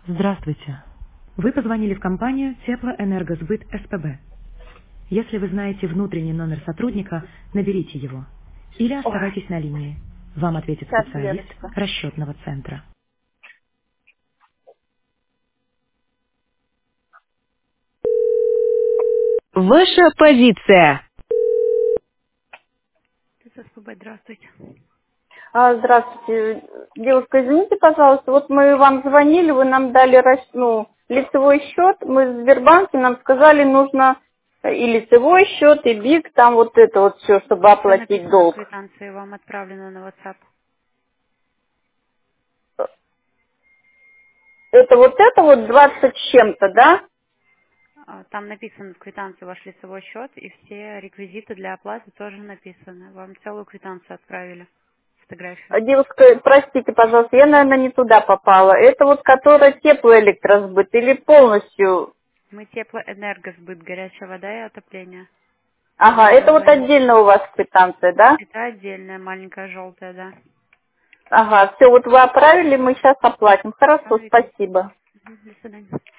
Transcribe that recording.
Здравствуйте. Вы позвонили в компанию Теплоэнергосбыт СПБ. Если вы знаете внутренний номер сотрудника, наберите его. Или Ой, оставайтесь на линии. Вам ответит сейчас, специалист Леночка. расчетного центра. Ваша позиция. СПБ, здравствуйте. Здравствуйте. Девушка, извините, пожалуйста, вот мы вам звонили, вы нам дали лицевой счет, мы в Сбербанке, нам сказали, нужно и лицевой счет, и БИК, там вот это вот все, чтобы Все оплатить написано в долг. квитанции, вам отправлено на WhatsApp. Это вот 20 с чем-то, да? Там написан в квитанции ваш лицевой счет, и все реквизиты для оплаты тоже написаны. Вам целую квитанцию отправили, фотографию. Девушка, простите, пожалуйста, я, наверное, не туда попала. Это вот которая теплоэлектросбыт или полностью? Мы теплоэнергосбыт, горячая вода и отопление. Ага, это вот Оборудование. отдельно у вас квитанция, да? Это отдельная, маленькая, желтая, да. Ага, все, вот вы отправили, мы сейчас оплатим. Хорошо, Правильно. спасибо. До свидания.